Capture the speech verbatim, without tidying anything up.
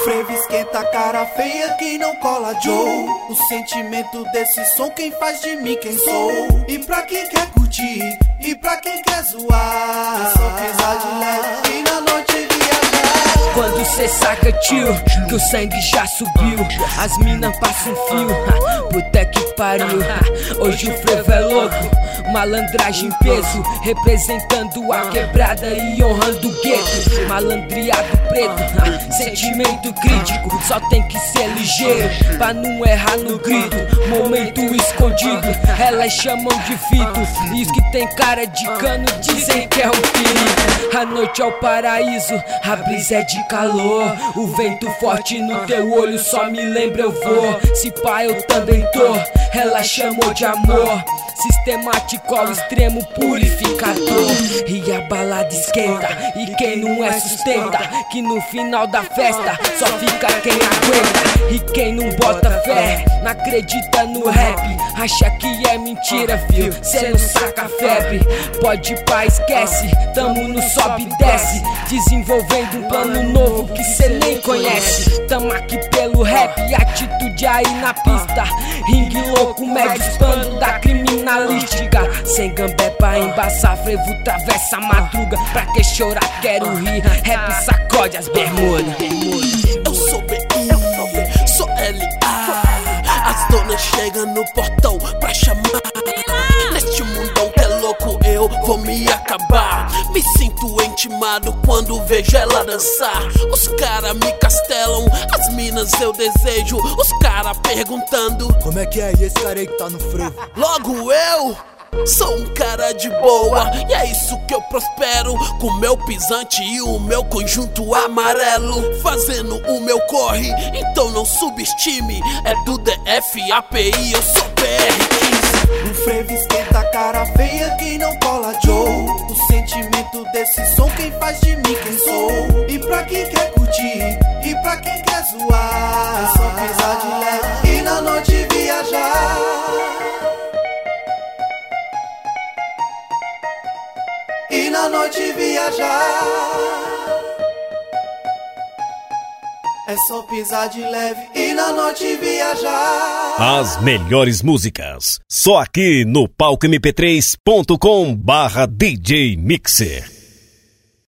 frevo esquenta a cara feia que não cola Joe. O sentimento desse som quem faz de mim quem sou. E pra quem quer curtir, e pra quem quer zoar, é só pisar de leve e na noite viajar. Quando cê saca tio, que o sangue já subiu, as minas passam um fio, puta que pariu. Hoje o frevo é louco, malandragem em peso, representando a quebrada e honrando o gueto. Malandreado preto, sentimento crítico, só tem que ser ligeiro pra não errar no grito. Momento escondido, elas chamam de fito, e os que tem cara de cano dizem que é um perigo. A noite é o paraíso, a brisa é de calor, o vento forte no teu olho só me lembra eu vou. Se pá eu também tô, ela chamou de amor, sistemático ao extremo purificador. E a balada esquenta, e quem não é sustenta, que no final da festa só fica quem aguenta. E quem não bota fé, não acredita no rap, acha que é mentira, fio, cê não saca a febre. Pode pá, esquece, tamo no sobe e desce, desenvolvendo um plano novo que cê nem conhece. Tamo aqui pelo rap, atitude aí na pista, ringue louco, médio expando da criminalística. Sem gambé pra embaçar, frevo travessa a madruga. Pra que chorar, quero rir, rap sacode as bermudas. Eu sou B I, sou L A, as donas chegam no portão pra chamar. Neste mundão que é louco eu vou me acabar. Me sinto intimado quando vejo ela dançar. Os cara me castelam, as minas eu desejo. Os cara perguntando: como é que é? E esse cara aí que tá no frevo? Logo eu sou um cara de boa, e é isso que eu prospero, com meu pisante e o meu conjunto amarelo, fazendo o meu corre, então não subestime. É do D F A P I, eu sou P R quinze. O frevo esquenta a cara feia que não cola Joe. O sentimento desse som quem faz de mim quem sou. E pra quem quer curtir, e pra quem quer zoar, é só pisar de leve e na noite viajar. E na noite viajar, é só pisar de leve e na noite viajar. As melhores músicas, só aqui no palco m p três ponto com barra D J Mixer.